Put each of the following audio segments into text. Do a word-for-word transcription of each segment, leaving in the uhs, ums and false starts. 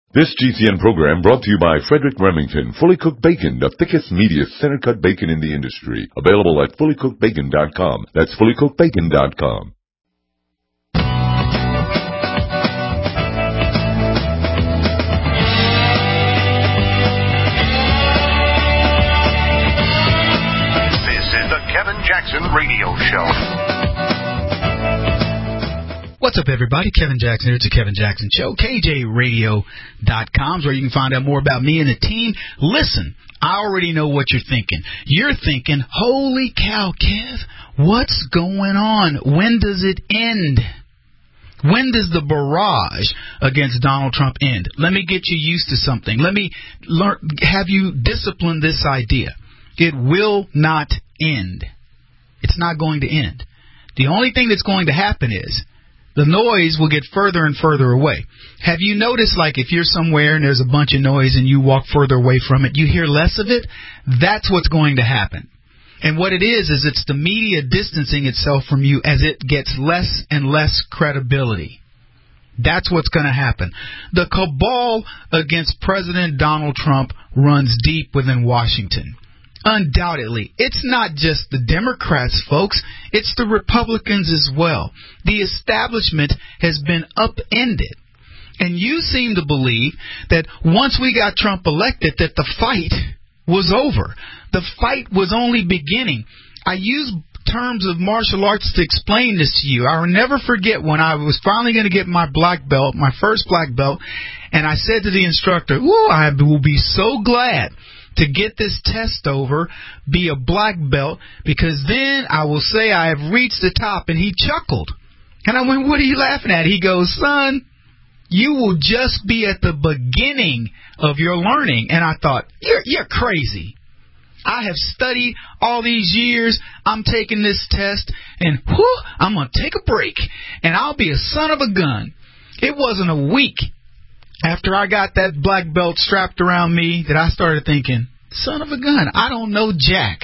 This G C N program brought to you by Frederick Remington, Fully Cooked Bacon, the thickest, meatiest, center-cut bacon in the industry. Available at fully cooked bacon dot com. That's fully cooked bacon dot com. This is the Kevin Jackson Radio Show. What's up, everybody? Kevin Jackson here. It's the Kevin Jackson Show. K J radio dot com is where you can find out more about me and the team. Listen, I already know what you're thinking. You're thinking, holy cow, Kev, what's going on? When does it end? When does the barrage against Donald Trump end? Let me get you used to something. Let me learn, have you discipline this idea. It will not end. It's not going to end. The only thing that's going to happen is the noise will get further and further away. Have you noticed, like, if you're somewhere and there's a bunch of noise and you walk further away from it, you hear less of it? That's what's going to happen. And what it is, is it's the media distancing itself from you as it gets less and less credibility. That's what's going to happen. The cabal against President Donald Trump runs deep within Washington. Undoubtedly. It's not just the Democrats, folks. It's the Republicans as well. The establishment has been upended. And you seem to believe that once we got Trump elected, that the fight was over. The fight was only beginning. I use terms of martial arts to explain this to you. I will never forget when I was finally going to get my black belt, my first black belt, and I said to the instructor, "Ooh, I will be so glad to get this test over, be a black belt, because then I will say I have reached the top." And he chuckled. And I went, "What are you laughing at?" He goes, "Son, you will just be at the beginning of your learning." And I thought, you're, you're crazy. I have studied all these years. I'm taking this test, and whew, I'm going to take a break, and I'll be a son of a gun. It wasn't a week after I got that black belt strapped around me that I started thinking, son of a gun, I don't know jack.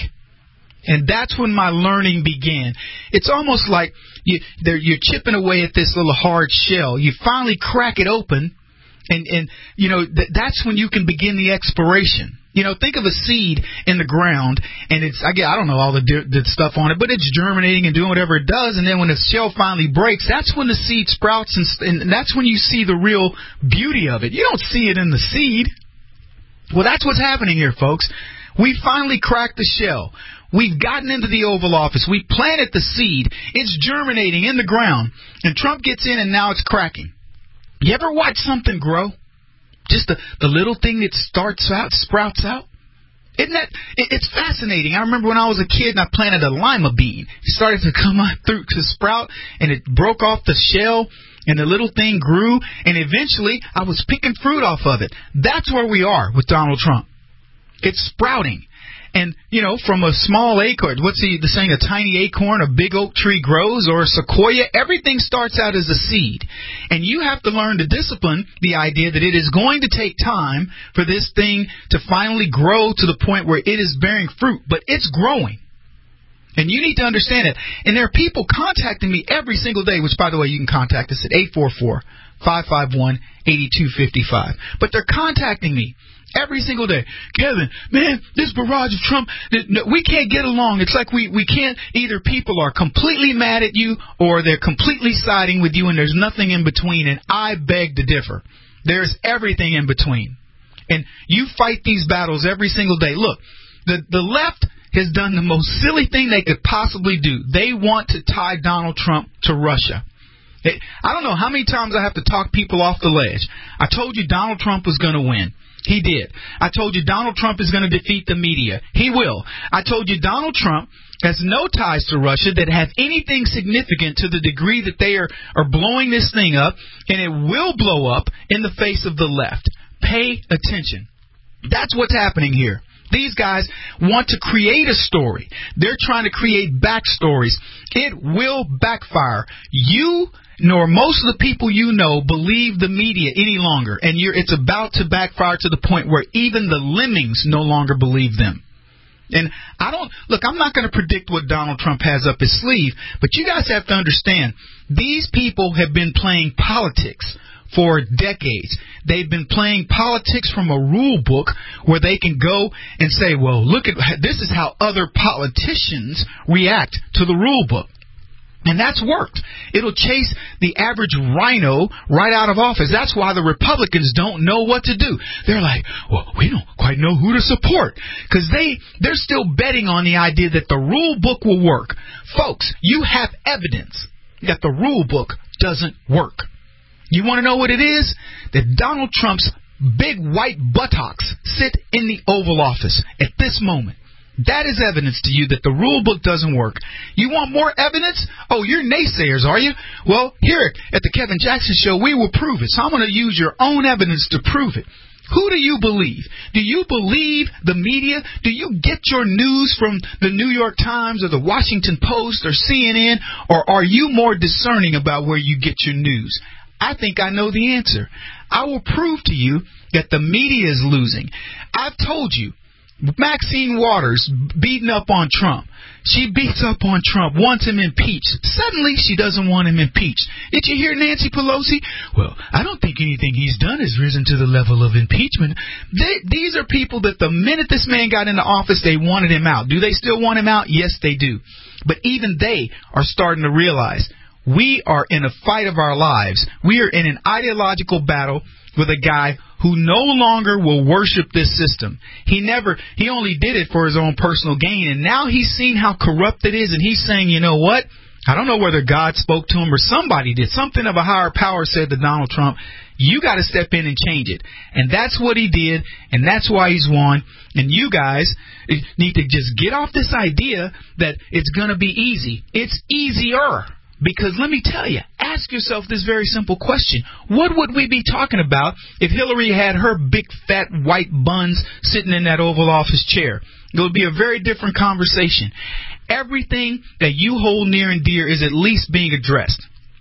And that's when my learning began. It's almost like you, you're chipping away at this little hard shell. You finally crack it open, and, and you know, th- that's when you can begin the exploration. You know, think of a seed in the ground, and it's, I, get, I don't know all the, the stuff on it, but it's germinating and doing whatever it does, and then when the shell finally breaks, that's when the seed sprouts, and, and that's when you see the real beauty of it. You don't see it in the seed. Well, that's what's happening here, folks. We finally cracked the shell. We've gotten into the Oval Office. We planted the seed. It's germinating in the ground, and Trump gets in, and now it's cracking. You ever watch something grow? Just the, the little thing that starts out, sprouts out. Isn't that, it, it's fascinating. I remember when I was a kid and I planted a lima bean. It started to come out through, to sprout, and it broke off the shell, and the little thing grew, and eventually I was picking fruit off of it. That's where we are with Donald Trump. It's sprouting. And, you know, from a small acorn, what's the, the saying, a tiny acorn, a big oak tree grows, or a sequoia, everything starts out as a seed. And you have to learn to discipline the idea that it is going to take time for this thing to finally grow to the point where it is bearing fruit. But it's growing. And you need to understand it. And there are people contacting me every single day, which, by the way, you can contact us at eight four four, five five one, eight two five five. But they're contacting me every single day. Kevin, man, this barrage of Trump, we can't get along. It's like we, we can't, either people are completely mad at you or they're completely siding with you, and there's nothing in between. And I beg to differ. There's everything in between. And you fight these battles every single day. Look, the, the left has done the most silly thing they could possibly do. They want to tie Donald Trump to Russia. I don't know how many times I have to talk people off the ledge. I told you Donald Trump was going to win. He did. I told you Donald Trump is going to defeat the media. He will. I told you Donald Trump has no ties to Russia that have anything significant to the degree that they are, are blowing this thing up, and it will blow up in the face of the left. Pay attention. That's what's happening here. These guys want to create a story. They're trying to create backstories. It will backfire. You nor most of the people you know believe the media any longer, and you're, it's about to backfire to the point where even the lemmings no longer believe them. And I don't, look, I'm not going to predict what Donald Trump has up his sleeve, but you guys have to understand, these people have been playing politics for decades. They've been playing politics from a rule book where they can go and say, well, look at this is how other politicians react to the rule book. And that's worked. It'll chase the average rhino right out of office. That's why the Republicans don't know what to do. They're like, well, we don't quite know who to support. Because they, they're still betting on the idea that the rule book will work. Folks, you have evidence that the rule book doesn't work. You want to know what it is? That Donald Trump's big white buttocks sit in the Oval Office at this moment. That is evidence to you that the rule book doesn't work. You want more evidence? Oh, you're naysayers, are you? Well, here at the Kevin Jackson Show, we will prove it. So I'm going to use your own evidence to prove it. Who do you believe? Do you believe the media? Do you get your news from the New York Times or the Washington Post or C N N? Or are you more discerning about where you get your news? I think I know the answer. I will prove to you that the media is losing. I've told you. Maxine Waters beating up on Trump. She beats up on Trump, wants him impeached. Suddenly, she doesn't want him impeached. Did you hear Nancy Pelosi? Well, I don't think anything he's done has risen to the level of impeachment. They, these are people that the minute this man got into office, they wanted him out. Do they still want him out? Yes, they do. But even they are starting to realize we are in a fight of our lives. We are in an ideological battle with a guy who no longer will worship this system. He never, he only did it for his own personal gain. And now he's seen how corrupt it is. And he's saying, you know what? I don't know whether God spoke to him or somebody did. Something of a higher power said to Donald Trump, you got to step in and change it. And that's what he did. And that's why he's won. And you guys need to just get off this idea that it's going to be easy. It's easier. Because let me tell you, ask yourself this very simple question. What would we be talking about if Hillary had her big, fat, white buns sitting in that Oval Office chair? It would be a very different conversation. Everything that you hold near and dear is at least being addressed.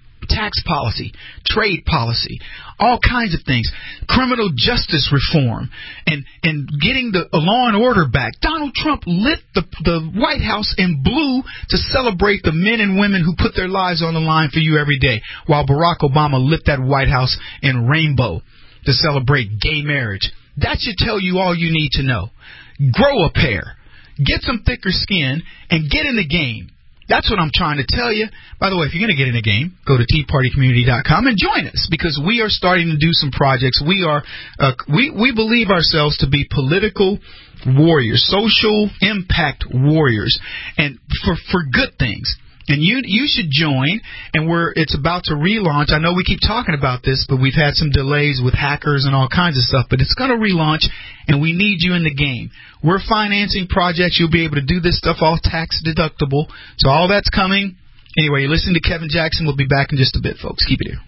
Tax policy, trade policy, all kinds of things, criminal justice reform, and, and getting the law and order back. Donald Trump lit the, the White House in blue to celebrate the men and women who put their lives on the line for you every day, while Barack Obama lit that White House in rainbow to celebrate gay marriage. That should tell you all you need to know. Grow a pair, get some thicker skin, and get in the game. That's what I'm trying to tell you. By the way, if you're going to get in the game, go to tea party community dot com and join us, because we are starting to do some projects. We are uh, we we believe ourselves to be political warriors, social impact warriors, and for for good things. And you you should join, and we're it's about to relaunch. I know we keep talking about this, but we've had some delays with hackers and all kinds of stuff, but it's going to relaunch, and we need you in the game. We're financing projects. You'll be able to do this stuff all tax deductible. So all that's coming. Anyway, you're listening to Kevin Jackson. We'll be back in just a bit, folks. Keep it here.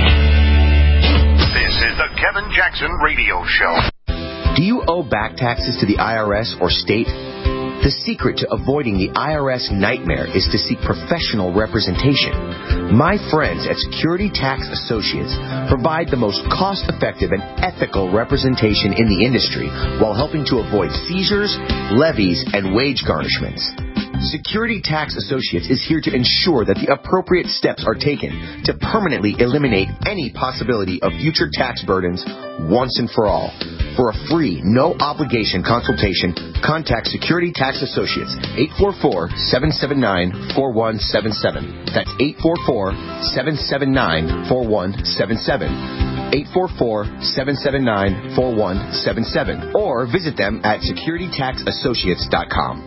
This is the Kevin Jackson Radio Show. Do you owe back taxes to the I R S or state? The secret to avoiding the I R S nightmare is to seek professional representation. My friends at Security Tax Associates provide the most cost-effective and ethical representation in the industry while helping to avoid seizures, levies, and wage garnishments. Security Tax Associates is here to ensure that the appropriate steps are taken to permanently eliminate any possibility of future tax burdens once and for all. For a free, no-obligation consultation, contact Security Tax Associates, eight four four, seven seven nine, four one seven seven. That's eight four four, seven seven nine, four one seven seven. eight four four, seven seven nine, four one seven seven. Or visit them at security tax associates dot com.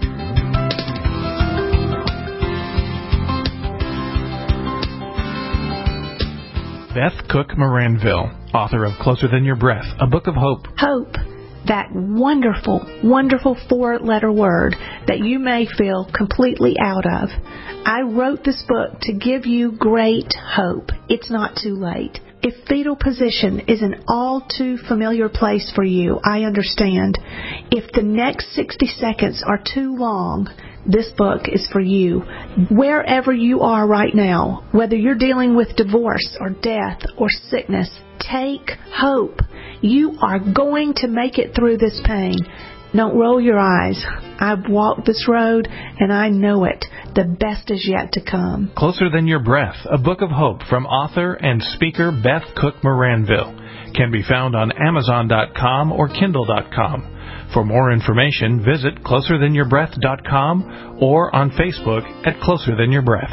Beth Cook Moranville, author of Closer Than Your Breath, a book of hope. Hope, that wonderful, wonderful four-letter word that you may feel completely out of. I wrote this book to give you great hope. It's not too late. If fetal position is an all too familiar place for you, I understand. If the next sixty seconds are too long, this book is for you. Wherever you are right now, whether you're dealing with divorce or death or sickness, take hope. You are going to make it through this pain. Don't roll your eyes. I've walked this road, and I know it. The best is yet to come. Closer Than Your Breath, a book of hope from author and speaker Beth Cook Moranville, can be found on Amazon dot com or Kindle dot com. For more information, visit Closer Than Your Breath dot com or on Facebook at Closer Than Your Breath.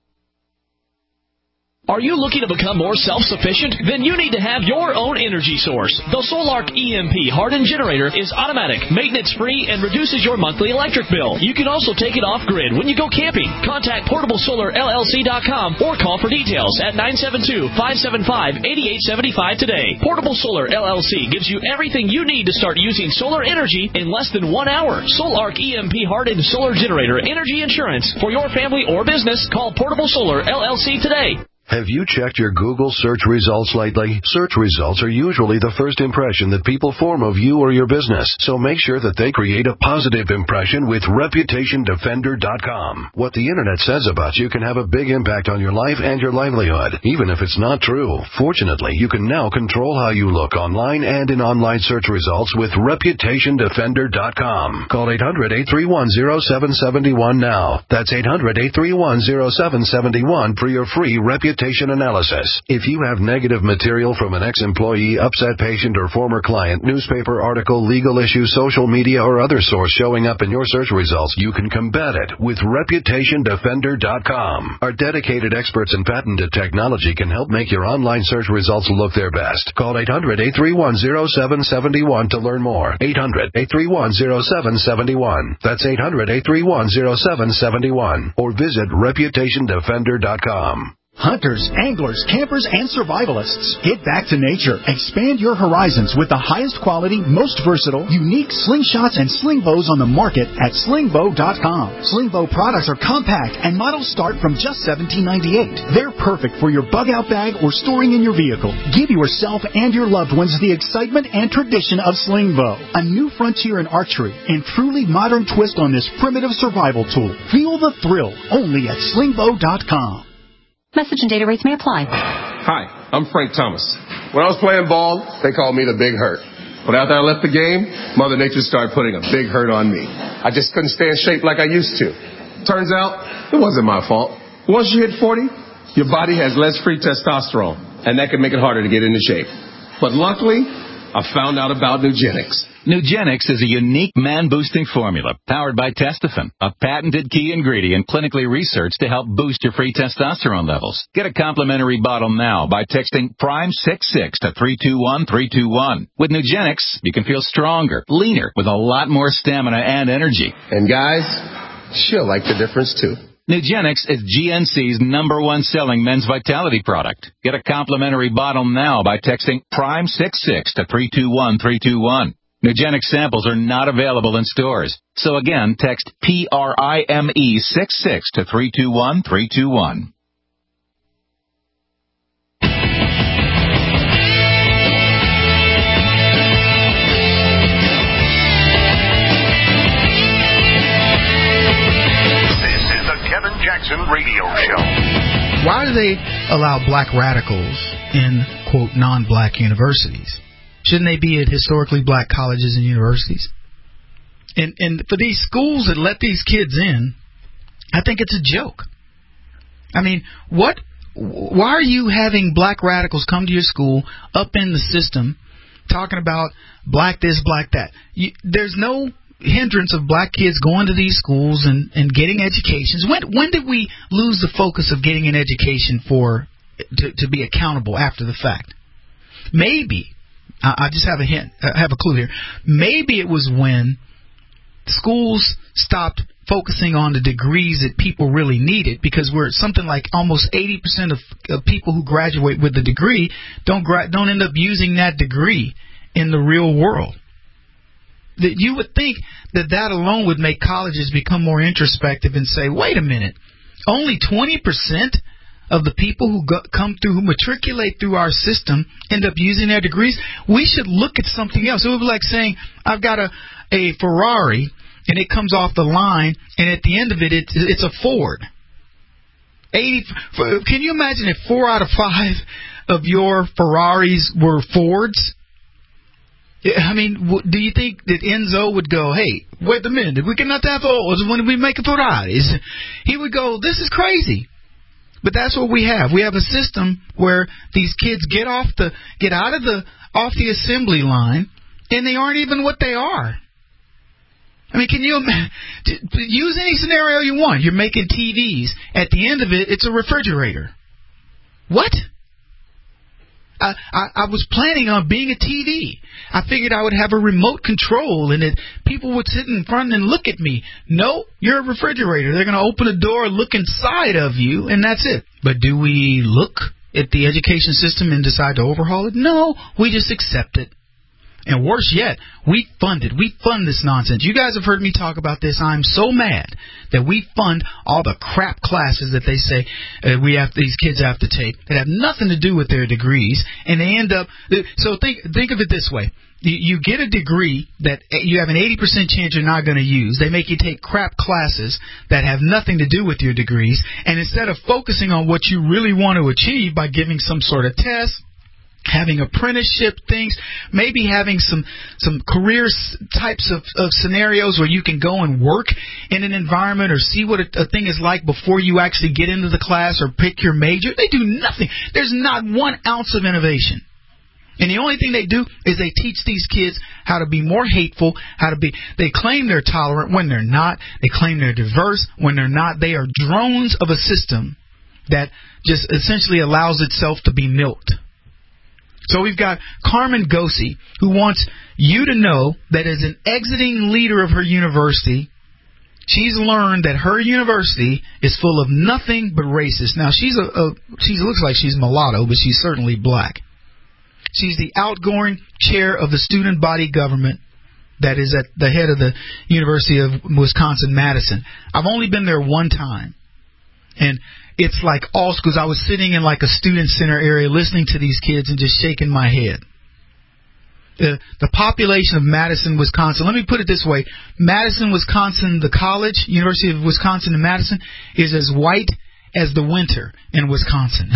Are you looking to become more self-sufficient? Then you need to have your own energy source. The Solark E M P hardened generator is automatic, maintenance-free, and reduces your monthly electric bill. You can also take it off-grid when you go camping. Contact Portable Solar L L C dot com or call for details at nine seven two, five seven five, eight eight seven five today. Portable Solar L L C gives you everything you need to start using solar energy in less than one hour. Solark E M P hardened solar generator energy insurance for your family or business. Call Portable Solar L L C today. Have you checked your Google search results lately? Search results are usually the first impression that people form of you or your business, so make sure that they create a positive impression with Reputation Defender dot com. What the Internet says about you can have a big impact on your life and your livelihood, even if it's not true. Fortunately, you can now control how you look online and in online search results with Reputation Defender dot com. Call eight hundred, eight three one, zero seven seven one now. That's eight hundred, eight three one, zero seven seven one for your free Reputation analysis. If you have negative material from an ex-employee, upset patient, or former client, newspaper article, legal issue, social media, or other source showing up in your search results, you can combat it with Reputation Defender dot com. Our dedicated experts in patented technology can help make your online search results look their best. Call eight hundred, eight three one, zero seven seven one to learn more. eight hundred, eight three one, zero seven seven one. That's eight hundred, eight three one, zero seven seven one. Or visit Reputation Defender dot com. Hunters, anglers, campers, and survivalists. Get back to nature. Expand your horizons with the highest quality, most versatile, unique slingshots and sling bows on the market at sling bow dot com. Sling bow products are compact and models start from just seventeen ninety-eight. They're perfect for your bug-out bag or storing in your vehicle. Give yourself and your loved ones the excitement and tradition of sling bow. A new frontier in archery and truly modern twist on this primitive survival tool. Feel the thrill only at sling bow dot com. Message and data rates may apply. Hi, I'm Frank Thomas. When I was playing ball, they called me the Big Hurt. But after I left the game, Mother Nature started putting a big hurt on me. I just couldn't stay in shape like I used to. Turns out, it wasn't my fault. Once you hit forty, your body has less free testosterone, and that can make it harder to get into shape. But luckily, I found out about Nugenix. Nugenix is a unique man-boosting formula powered by Testofen, a patented key ingredient clinically researched to help boost your free testosterone levels. Get a complimentary bottle now by texting Prime sixty-six to three two one three two one. With Nugenix, you can feel stronger, leaner, with a lot more stamina and energy. And guys, she'll like the difference too. Nugenix is G N C's number one selling men's vitality product. Get a complimentary bottle now by texting Prime sixty-six to three two one three two one. Nugenix samples are not available in stores. So again, text P R I M E sixty-six to three two one three two one. This is the Kevin Jackson Radio Show. Why do they allow black radicals in, quote, non-black universities? Shouldn't they be at historically black colleges and universities? And and for these schools that let these kids in, I think it's a joke. I mean, what? Why are you having black radicals come to your school, up in the system, talking about black this, black that? You, there's no hindrance of black kids going to these schools and, and getting educations. When when did we lose the focus of getting an education for to, to be accountable after the fact? Maybe. I just have a hint, I have a clue here. Maybe it was when schools stopped focusing on the degrees that people really needed, because we're something like almost eighty percent of, of people who graduate with a degree don't gra- don't end up using that degree in the real world. That you would think that that alone would make colleges become more introspective and say, wait a minute, only twenty percent of the people who go, come through, who matriculate through our system, end up using their degrees. We should look at something else. It would be like saying, I've got a, a Ferrari, and it comes off the line, and at the end of it, it's, it's a Ford. eighty. Can you imagine if four out of five of your Ferraris were Fords? I mean, do you think that Enzo would go, hey, wait a minute, we cannot have O's when we make Ferraris? He would go, this is crazy. But that's what we have. We have a system where these kids get off the get out of the off the assembly line, and they aren't even what they are. I mean, can you use any scenario you want? You're making T Vs. At the end of it, it's a refrigerator. What? I, I, I was planning on being a T V. I figured I would have a remote control and that people would sit in front and look at me. No, you're a refrigerator. They're going to open a door, look inside of you, and that's it. But do we look at the education system and decide to overhaul it? No, we just accept it. And worse yet, we fund it. We fund this nonsense. You guys have heard me talk about this. I'm so mad that we fund all the crap classes that they say uh, we have these kids have to take that have nothing to do with their degrees, and they end up. So think think of it this way: you, you get a degree that you have an eighty percent chance you're not going to use. They make you take crap classes that have nothing to do with your degrees, and instead of focusing on what you really want to achieve by giving some sort of test, having apprenticeship things, maybe having some some career types of, of scenarios where you can go and work in an environment or see what a, a thing is like before you actually get into the class or pick your major. They do nothing. There's not one ounce of innovation. And the only thing they do is they teach these kids how to be more hateful, how to be, they claim they're tolerant when they're not. They claim they're diverse when they're not. They are drones of a system that just essentially allows itself to be milked. So we've got Carmen Gossi, who wants you to know that as an exiting leader of her university, she's learned that her university is full of nothing but racists. Now, she's a, a she looks like she's mulatto, but she's certainly black. She's the outgoing chair of the student body government that is at the head of the University of Wisconsin-Madison. I've only been there one time. And it's like all schools. I was sitting in like a student center area listening to these kids and just shaking my head. The, the population of Madison, Wisconsin, let me put it this way. Madison, Wisconsin, the college, University of Wisconsin in Madison, is as white as the winter in Wisconsin.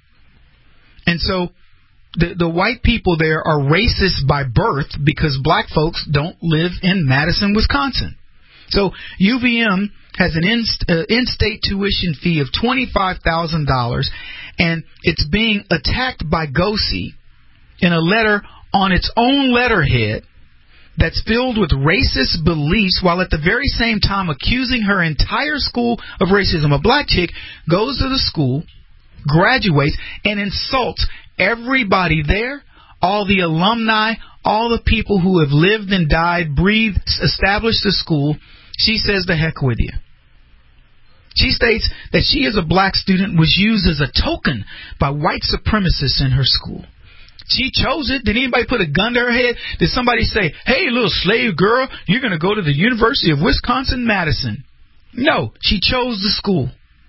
And so the, the white people there are racist by birth because black folks don't live in Madison, Wisconsin. So U V M has an in, uh, in-state tuition fee of twenty-five thousand dollars, and it's being attacked by Gossi in a letter on its own letterhead that's filled with racist beliefs, while at the very same time accusing her entire school of racism. A black chick goes to the school, graduates, and insults everybody there, all the alumni, all the people who have lived and died, breathed, established the school. She says, the heck with you. She states that she, as a black student, was used as a token by white supremacists in her school. She chose it. Did anybody put a gun to her head? Did somebody say, hey, little slave girl, you're going to go to the University of Wisconsin-Madison? No, she chose the school.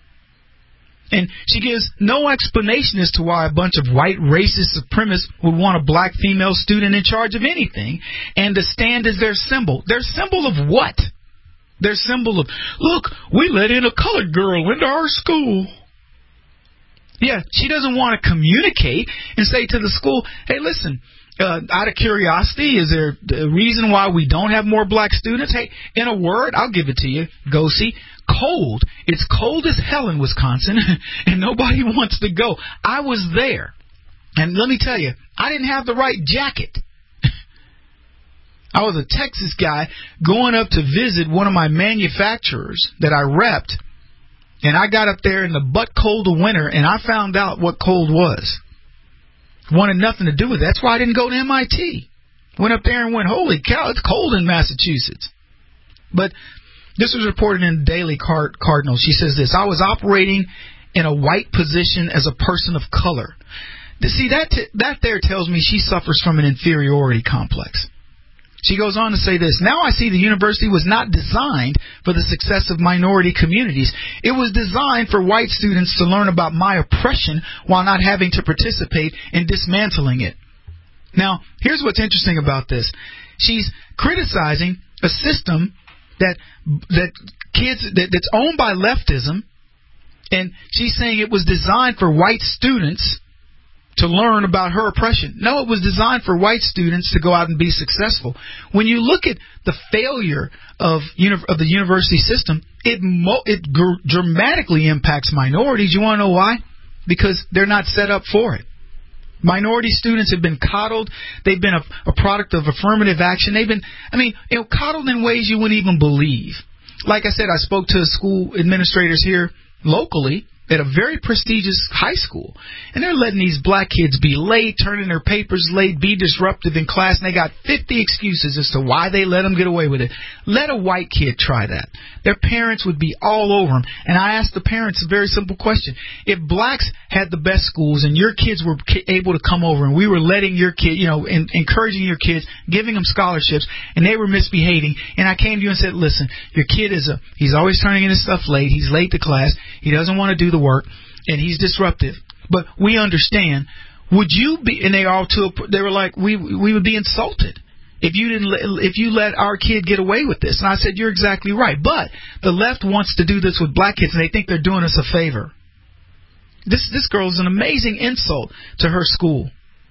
And she gives no explanation as to why a bunch of white racist supremacists would want a black female student in charge of anything and to stand as their symbol. Their symbol of what? Their symbol of, look, we let in a colored girl into our school. Yeah, she doesn't want to communicate and say to the school, hey, listen, uh, out of curiosity, is there a reason why we don't have more black students? Hey, in a word, I'll give it to you, Gossi, cold. It's cold as hell in Wisconsin, and nobody wants to go. I was there, and let me tell you, I didn't have the right jacket. I was a Texas guy going up to visit one of my manufacturers that I repped, and I got up there in the butt cold of winter, and I found out what cold was. Wanted nothing to do with it. That's why I didn't go to M I T. Went up there and went, holy cow, it's cold in Massachusetts. But this was reported in the Daily Card- Cardinal. She says this, I was operating in a white position as a person of color. See, that t- that there tells me she suffers from an inferiority complex. She goes on to say this, now I see the university was not designed for the success of minority communities. It was designed for white students to learn about my oppression while not having to participate in dismantling it. Now, here's what's interesting about this. She's criticizing a system that that kids that, that's owned by leftism, and she's saying it was designed for white students to learn about her oppression. No, it was designed for white students to go out and be successful. When you look at the failure of of the university system, it mo- it gr- dramatically impacts minorities. You want to know why? Because they're not set up for it. Minority students have been coddled. They've been a, a product of affirmative action. They've been, I mean, you know, coddled in ways you wouldn't even believe. Like I said, I spoke to school administrators here locally at a very prestigious high school, and they're letting these black kids be late, turning their papers late, be disruptive in class, and they got fifty excuses as to why they let them get away with it. Let a white kid try that. Their parents would be all over them. And I asked the parents a very simple question. If blacks had the best schools and your kids were able to come over and we were letting your kid, you know, in, encouraging your kids, giving them scholarships, and they were misbehaving, and I came to you and said, listen, your kid is a, he's always turning in his stuff late, he's late to class, he doesn't want to do the work, and he's disruptive, but we understand, would you be, and they all to, they were like, we we would be insulted if you didn't if you let our kid get away with this. And I said, you're exactly right, but the left wants to do this with black kids, and they think they're doing us a favor. This this girl is an amazing insult to her school.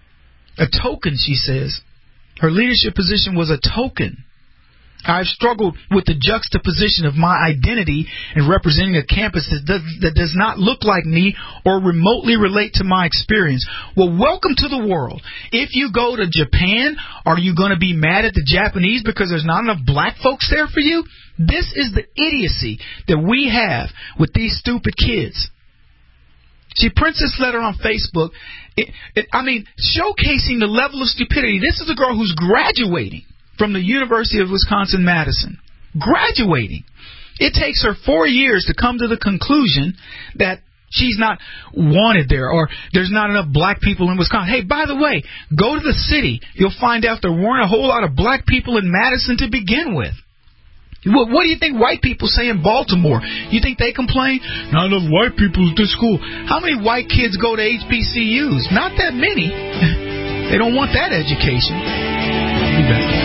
A token, she says. Her leadership position was a token. I've struggled with the juxtaposition of my identity in representing a campus that does, that does not look like me or remotely relate to my experience. Well, welcome to the world. If you go to Japan, are you going to be mad at the Japanese because there's not enough black folks there for you? This is the idiocy that we have with these stupid kids. She prints this letter on Facebook. It, it, I mean, showcasing the level of stupidity. This is a girl who's graduating from the University of Wisconsin-Madison. Graduating. It takes her four years to come to the conclusion that she's not wanted there or there's not enough black people in Wisconsin. Hey, by the way, go to the city. You'll find out there weren't a whole lot of black people in Madison to begin with. What, what do you think white people say in Baltimore? You think they complain? Not enough white people at this school. How many white kids go to H B C Us? Not that many. They don't want that education. I'll be back.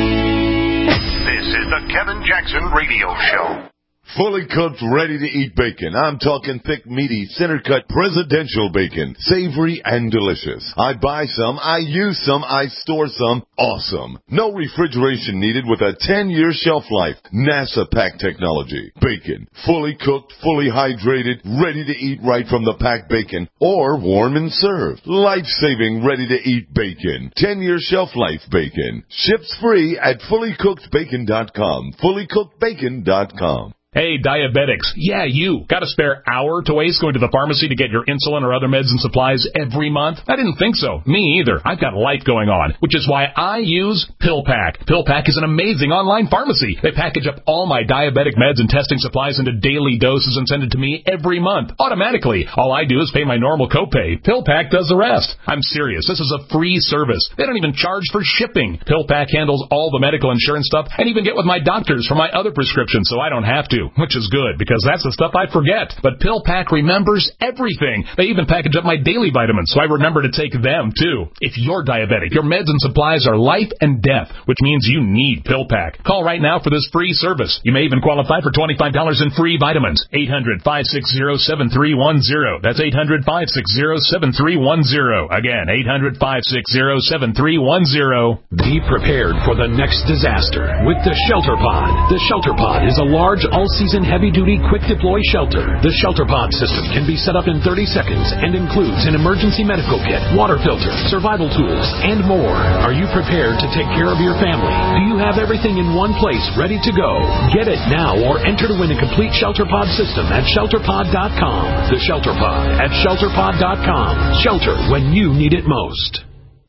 This is the Kevin Jackson Radio Show. Fully cooked, ready-to-eat bacon. I'm talking thick, meaty, center-cut presidential bacon. Savory and delicious. I buy some, I use some, I store some. Awesome. No refrigeration needed with a ten-year shelf life. NASA pack technology. Bacon. Fully cooked, fully hydrated, ready to eat right from the packed bacon. Or warm and served. Life-saving, ready-to-eat bacon. ten-year shelf life bacon. Ships free at fully cooked bacon dot com. fully cooked bacon dot com. Hey, diabetics. Yeah, you. Got a spare hour to waste going to the pharmacy to get your insulin or other meds and supplies every month? I didn't think so. Me either. I've got life going on, which is why I use PillPack. PillPack is an amazing online pharmacy. They package up all my diabetic meds and testing supplies into daily doses and send it to me every month, automatically. All I do is pay my normal copay. PillPack does the rest. I'm serious. This is a free service. They don't even charge for shipping. PillPack handles all the medical insurance stuff and even get with my doctors for my other prescriptions so I don't have to. Which is good, because that's the stuff I forget. But PillPack remembers everything. They even package up my daily vitamins, so I remember to take them, too. If you're diabetic, your meds and supplies are life and death, which means you need PillPack. Call right now for this free service. You may even qualify for twenty-five dollars in free vitamins. eight hundred, five six zero, seven three one zero. That's eight hundred, five six zero, seven three one zero. Again, eight hundred, five six zero, seven three one zero. Be prepared for the next disaster with the Shelter Pod. The Shelter Pod is a large all season heavy-duty quick-deploy shelter. The Shelter Pod system can be set up in thirty seconds and includes an emergency medical kit, water filter, survival tools, and more. Are you prepared to take care of your family? Do you have everything in one place ready to go? Get it now or enter to win a complete Shelter Pod system at shelter pod dot com. The Shelter Pod at shelter pod dot com. Shelter when you need it most.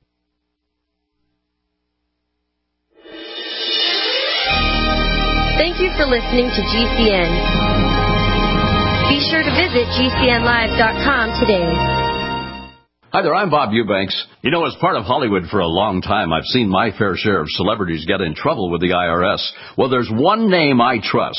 Thank you for listening to G C N. Be sure to visit G C N live dot com today. Hi there, I'm Bob Eubanks. You know, as part of Hollywood for a long time, I've seen my fair share of celebrities get in trouble with the I R S. Well, there's one name I trust.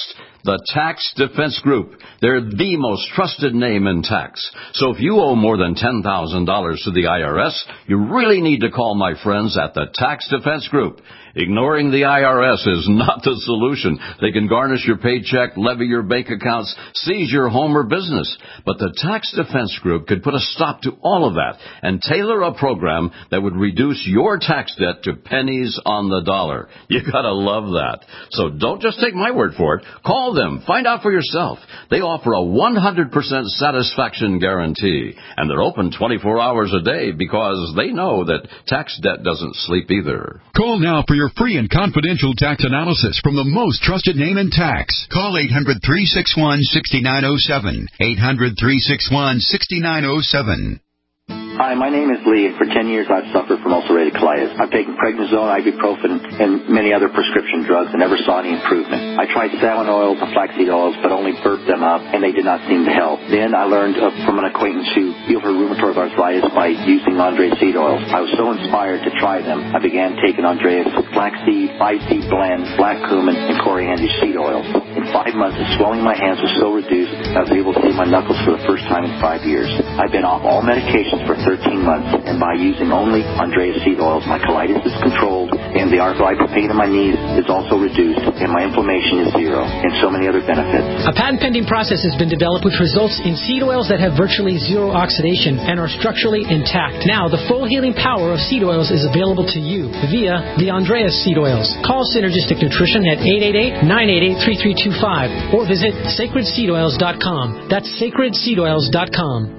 The Tax Defense Group. They're the most trusted name in tax. So if you owe more than ten thousand dollars to the I R S, you really need to call my friends at the Tax Defense Group. Ignoring the I R S is not the solution. They can garnish your paycheck, levy your bank accounts, seize your home or business. But the Tax Defense Group could put a stop to all of that and tailor a program that would reduce your tax debt to pennies on the dollar. You gotta love that. So don't just take my word for it. Call them. Find out for yourself. They offer a one hundred percent satisfaction guarantee. And they're open twenty-four hours a day because they know that tax debt doesn't sleep either. Call now for your free and confidential tax analysis from the most trusted name in tax. Call eight hundred, three six one, six nine zero seven. eight hundred, three six one, six nine zero seven. Hi, my name is Lee, and for ten years I've suffered from ulcerative colitis. I've taken prednisone, ibuprofen, and many other prescription drugs and never saw any improvement. I tried salmon oils and flaxseed oils, but only burped them up, and they did not seem to help. Then I learned uh, from an acquaintance who healed her rheumatoid arthritis by using Andreas seed oils. I was so inspired to try them, I began taking Andreas flaxseed, five-seed blend, black cumin, and coriander seed oils. In five months, the swelling in my hands was so reduced, I was able to see my knuckles for the first time in five years. I've been off all medications for thirteen months, and by using only Andreas seed oils, my colitis is controlled, and the arthritis pain in my knees is also reduced, and my inflammation is zero, and so many other benefits. A patent-pending process has been developed which results in seed oils that have virtually zero oxidation and are structurally intact. Now, the full healing power of seed oils is available to you via the Andreas seed oils. Call Synergistic Nutrition at eight eight eight, nine eight eight, three three two five or visit sacred seed oils dot com. That's sacred seed oils dot com.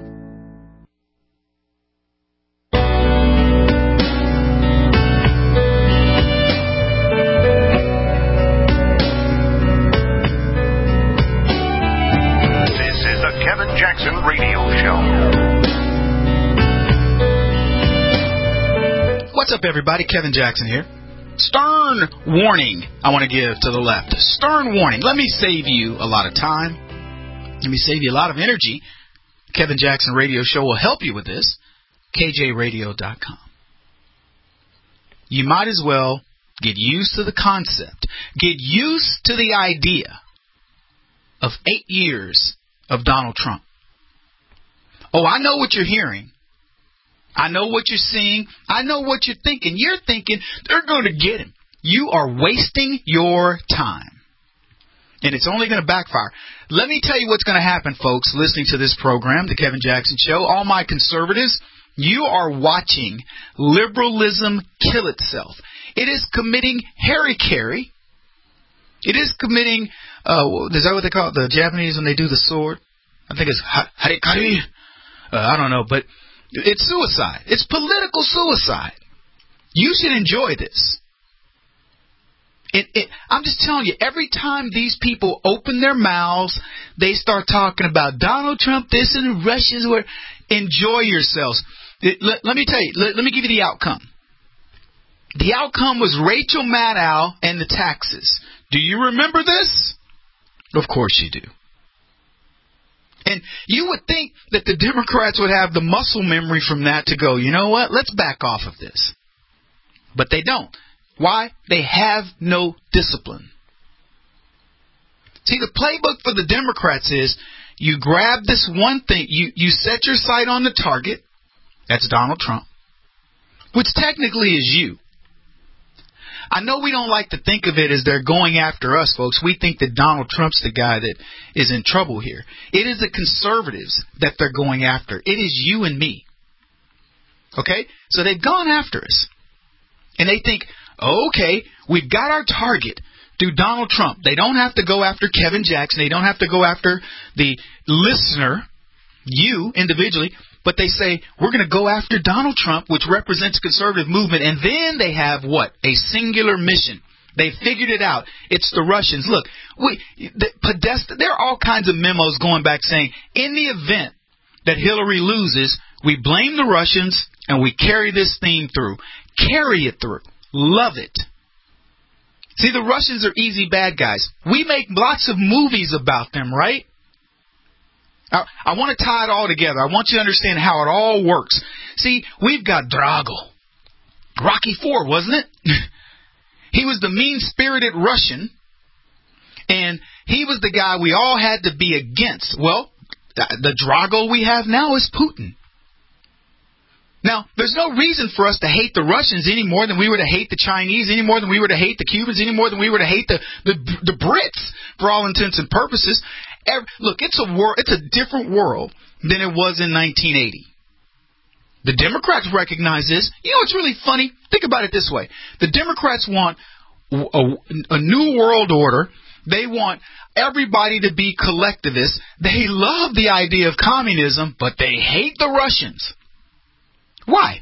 Jackson Radio Show. What's up, everybody? Kevin Jackson here. Stern warning I want to give to the left. Stern warning. Let me save you a lot of time. Let me save you a lot of energy. Kevin Jackson Radio Show will help you with this. K J radio dot com. You might as well get used to the concept. Get used to the idea of eight years of Donald Trump. Oh, I know what you're hearing. I know what you're seeing. I know what you're thinking. You're thinking they're going to get him. You are wasting your time. And it's only going to backfire. Let me tell you what's going to happen, folks, listening to this program, The Kevin Jackson Show. All my conservatives, you are watching liberalism kill itself. It is committing hara-kiri. It is committing, uh, is that what they call it, the Japanese when they do the sword? I think it's hara-kiri. Uh, I don't know, but it's suicide. It's political suicide. You should enjoy this. It, it, I'm just telling you, every time these people open their mouths, they start talking about Donald Trump, this and the Russians. Where, enjoy yourselves. It, let, let me tell you, let, let me give you the outcome. The outcome was Rachel Maddow and the taxes. Do you remember this? Of course you do. And you would think that the Democrats would have the muscle memory from that to go, you know what, let's back off of this. But they don't. Why? They have no discipline. See, the playbook for the Democrats is you grab this one thing, you, you set your sight on the target, that's Donald Trump, which technically is you. I know we don't like to think of it as they're going after us, folks. We think that Donald Trump's the guy that is in trouble here. It is the conservatives that they're going after. It is you and me. Okay? So they've gone after us. And they think, oh, okay, we've got our target through Donald Trump. They don't have to go after Kevin Jackson. They don't have to go after the listener, you individually. But they say, we're going to go after Donald Trump, which represents a conservative movement. And then they have what? A singular mission. They figured it out. It's the Russians. Look, we, the Podesta, there are all kinds of memos going back saying, in the event that Hillary loses, we blame the Russians and we carry this theme through. Carry it through. Love it. See, the Russians are easy bad guys. We make lots of movies about them, right? I, I want to tie it all together. I want you to understand how it all works. See, we've got Drago. Rocky Four, wasn't it? He was the mean-spirited Russian, And he was the guy we all had to be against. Well, the Drago we have now is Putin. Now, there's no reason for us to hate the Russians any more than we were to hate the Chinese, any more than we were to hate the Cubans, any more than we were to hate the the, the Brits, for all intents and purposes. Every, look, it's a wor- it's a different world than it was in nineteen eighty. The Democrats recognize this. You know what's really funny? Think about it this way. The Democrats want a, a new world order. They want everybody to be collectivists. They love the idea of communism, but they hate the Russians. Why?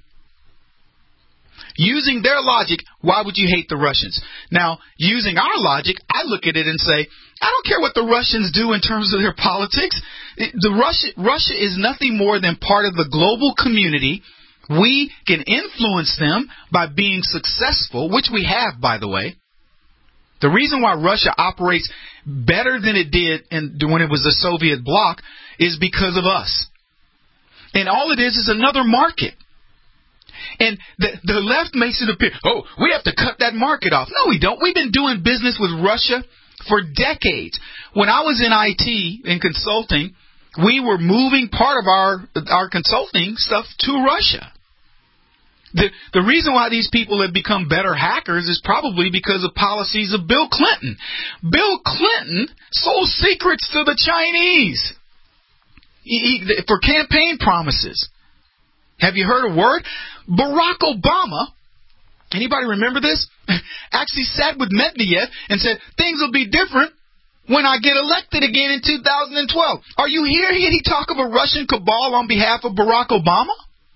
Using their logic, why would you hate the Russians? Now, using our logic, I look at it and say, I don't care what the Russians do in terms of their politics. The Russia, Russia is nothing more than part of the global community. We can influence them by being successful, which we have, by the way. The reason why Russia operates better than it did in, when it was the Soviet bloc is because of us. And all it is is another market. And the, the left makes it appear, oh, we have to cut that market off. No, we don't. We've been doing business with Russia for decades. When I was in I T, in consulting, we were moving part of our our consulting stuff to Russia. The, the reason why these people have become better hackers is probably because of policies of Bill Clinton. Bill Clinton sold secrets to the Chinese he, he, for campaign promises. Have you heard a word? Barack Obama, anybody remember this? Actually sat with Medvedev and said, things will be different when I get elected again in two thousand twelve. Are you hearing he talk of a Russian cabal on behalf of Barack Obama?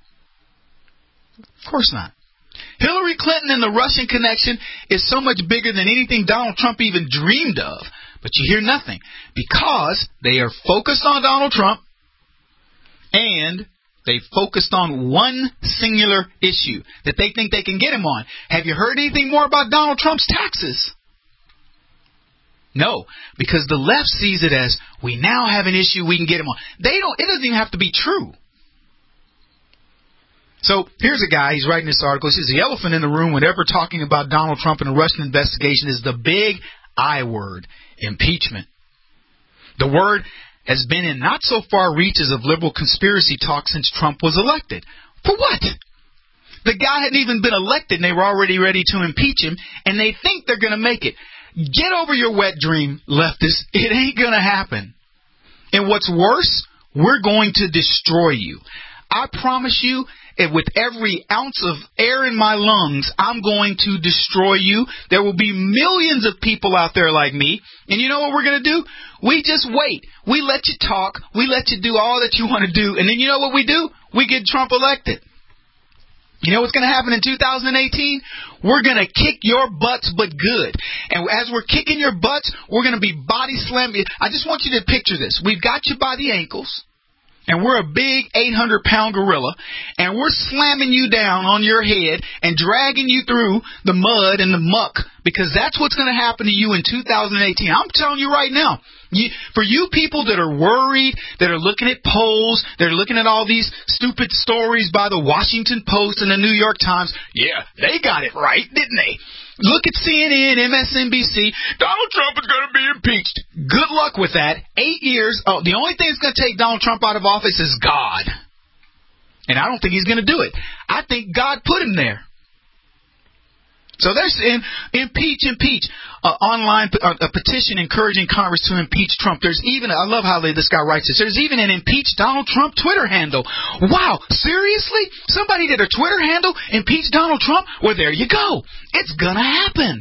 Of course not. Hillary Clinton and the Russian connection is so much bigger than anything Donald Trump even dreamed of. But you hear nothing because they are focused on Donald Trump and they focused on one singular issue that they think they can get him on. Have you heard anything more about Donald Trump's taxes? No, because the left sees it as we now have an issue we can get him on. They don't. It doesn't even have to be true. So here's a guy. He's writing this article. He says the elephant in the room whenever talking about Donald Trump and the Russian investigation is the big I word, impeachment. The word has been in not so far reaches of liberal conspiracy talk since Trump was elected. For what? The guy hadn't even been elected and they were already ready to impeach him, and they think they're going to make it. Get over your wet dream, leftists. It ain't going to happen. And what's worse, we're going to destroy you. I promise you, with every ounce of air in my lungs, I'm going to destroy you. There will be millions of people out there like me. And you know what we're going to do? We just wait. We let you talk. We let you do all that you want to do. And then you know what we do? We get Trump elected. You know what's going to happen in two thousand eighteen? We're going to kick your butts, but good. And as we're kicking your butts, we're going to be body slamming. I just want you to picture this. We've got you by the ankles. And we're a big eight hundred pound gorilla, and we're slamming you down on your head and dragging you through the mud and the muck, because that's what's going to happen to you in two thousand eighteen. I'm telling you right now, you, for you people that are worried, that are looking at polls, that are looking at all these stupid stories by the Washington Post and the New York Times, yeah, they got it right, didn't they? Look at C N N, M S N B C. Donald Trump is going to be impeached. Good luck with that. Eight years. Oh, the only thing that's going to take Donald Trump out of office is God. And I don't think he's going to do it. I think God put him there. So they're saying, impeach, impeach. Uh, online, uh, a petition encouraging Congress to impeach Trump. There's even, I love how they, this guy writes this, there's even an impeach Donald Trump Twitter handle. Wow, seriously? Somebody did a Twitter handle, impeach Donald Trump? Well, there you go. It's gonna happen.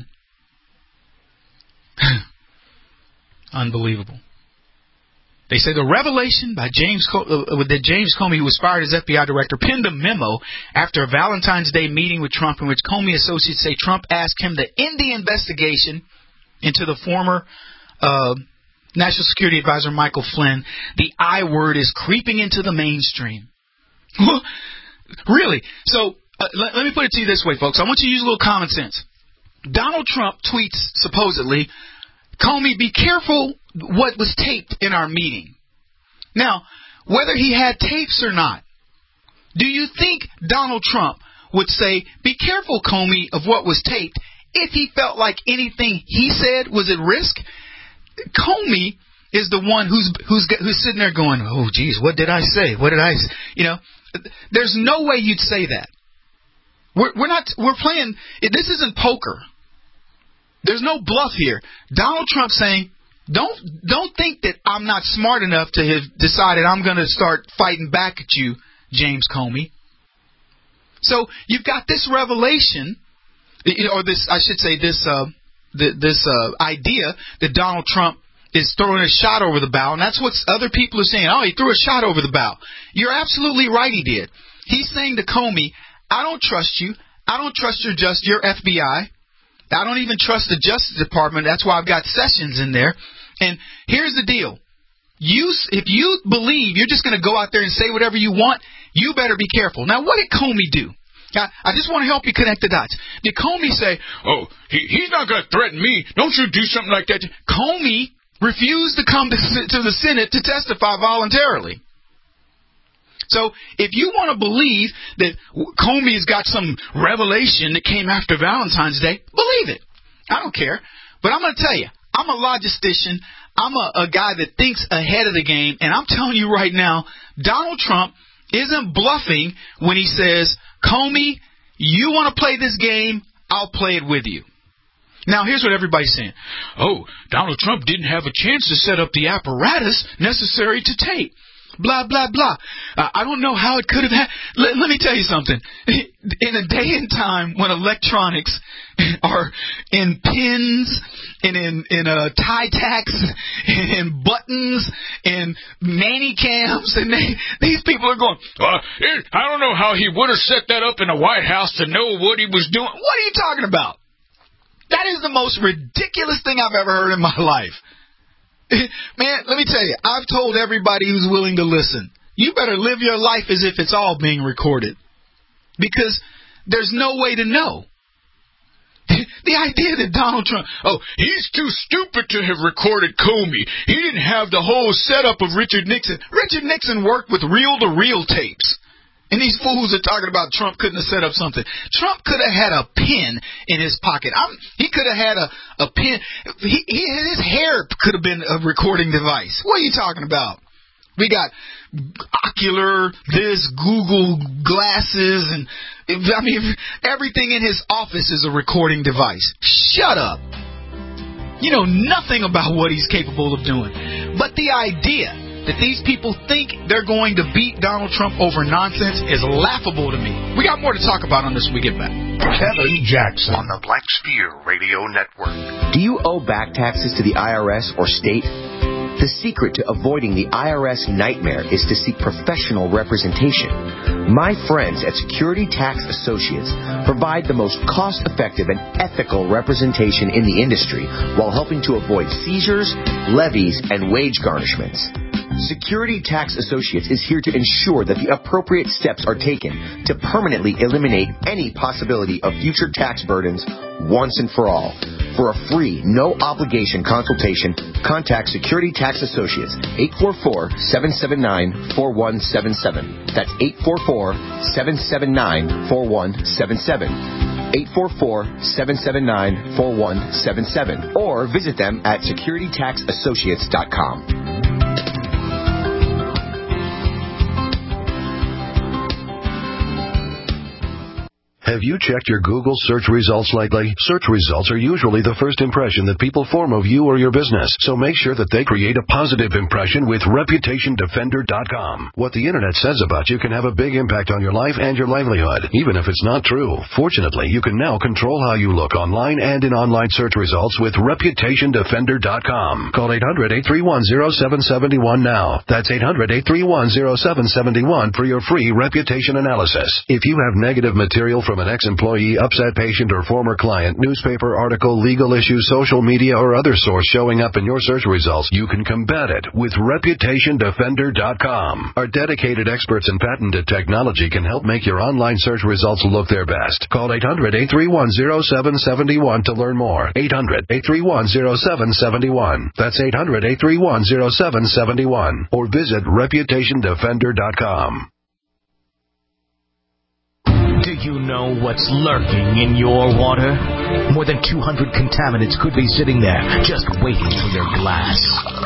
Unbelievable. They say the revelation by James Co- uh, that James Comey, who was fired as F B I director, penned a memo after a Valentine's Day meeting with Trump in which Comey associates say Trump asked him to end the investigation into the former uh, National Security Advisor Michael Flynn. The I word is creeping into the mainstream. Really? So uh, let, let me put it to you this way, folks. I want you to use a little common sense. Donald Trump tweets, supposedly, Comey, be careful what was taped in our meeting. Now, whether he had tapes or not, do you think Donald Trump would say, be careful, Comey, of what was taped if he felt like anything he said was at risk? Comey is the one who's who's who's sitting there going, oh, geez, what did I say? What did I say? You know, there's no way you'd say that. We're, we're not. We're playing. This isn't poker. There's no bluff here. Donald Trump saying, don't don't think that I'm not smart enough to have decided I'm going to start fighting back at you, James Comey. So you've got this revelation, or this, I should say, this uh, this uh, idea that Donald Trump is throwing a shot over the bow, and that's what other people are saying. Oh, he threw a shot over the bow. You're absolutely right, he did. He's saying to Comey, I don't trust you. I don't trust your just your F B I. I don't even trust the Justice Department. That's why I've got Sessions in there. And here's the deal. You, if you believe you're just going to go out there and say whatever you want, you better be careful. Now, what did Comey do? I, I just want to help you connect the dots. Did Comey say, oh, he, he's not going to threaten me. Don't you do something like that. Comey refused to come to, to the Senate to testify voluntarily. So if you want to believe that Comey's got some revelation that came after Valentine's Day, believe it. I don't care. But I'm going to tell you, I'm a logistician. I'm a, a guy that thinks ahead of the game. And I'm telling you right now, Donald Trump isn't bluffing when he says, Comey, you want to play this game, I'll play it with you. Now, here's what everybody's saying. Oh, Donald Trump didn't have a chance to set up the apparatus necessary to tape. Blah, blah, blah. Uh, I don't know how it could have happened. Let, let me tell you something. In a day and time when electronics are in pins and in, in uh, tie tacks and buttons and nanny cams, and they, these people are going, uh, I don't know how he would have set that up in the White House to know what he was doing. What are you talking about? That is the most ridiculous thing I've ever heard in my life. Man, let me tell you, I've told everybody who's willing to listen, you better live your life as if it's all being recorded. Because there's no way to know. The idea that Donald Trump, oh, he's too stupid to have recorded Comey. He didn't have the whole setup of Richard Nixon. Richard Nixon worked with reel-to-reel tapes. And these fools are talking about Trump couldn't have set up something. Trump could have had a pen in his pocket. I'm, he could have had a, a pen. He, he, his hair could have been a recording device. What are you talking about? We got ocular, this, Google glasses, and I mean, everything in his office is a recording device. Shut up. You know nothing about what he's capable of doing. But the idea that these people think they're going to beat Donald Trump over nonsense is laughable to me. We got more to talk about on this when we get back. Kevin Jackson on the Black Spear Radio Network. Do you owe back taxes to the I R S or state? The secret to avoiding the I R S nightmare is to seek professional representation. My friends at Security Tax Associates provide the most cost-effective and ethical representation in the industry while helping to avoid seizures, levies, and wage garnishments. Security Tax Associates is here to ensure that the appropriate steps are taken to permanently eliminate any possibility of future tax burdens once and for all. For a free, no-obligation consultation, contact Security Tax Associates, eight four four, seven seven nine, four one seven seven. That's eight four four, seven seven nine, four one seven seven. eight four four, seven seven nine, four one seven seven. Or visit them at security tax associates dot com. Have you checked your Google search results lately? Search results are usually the first impression that people form of you or your business, so make sure that they create a positive impression with reputation defender dot com. What the Internet says about you can have a big impact on your life and your livelihood, even if it's not true. Fortunately, you can now control how you look online and in online search results with reputation defender dot com. Call eight hundred, eight three one, zero seven seven one now. That's eight hundred, eight three one, zero seven seven one for your free reputation analysis. If you have negative material from an ex-employee, upset patient, or former client, newspaper article, legal issue, social media, or other source showing up in your search results, you can combat it with reputation defender dot com. Our dedicated experts in patented technology can help make your online search results look their best. Call eight hundred, eight three one, zero seven seven one to learn more. eight hundred, eight three one, zero seven seven one. That's eight hundred, eight three one, zero seven seven one. Or visit reputation defender dot com. Do you know what's lurking in your water? More than two hundred contaminants could be sitting there, just waiting for your glass.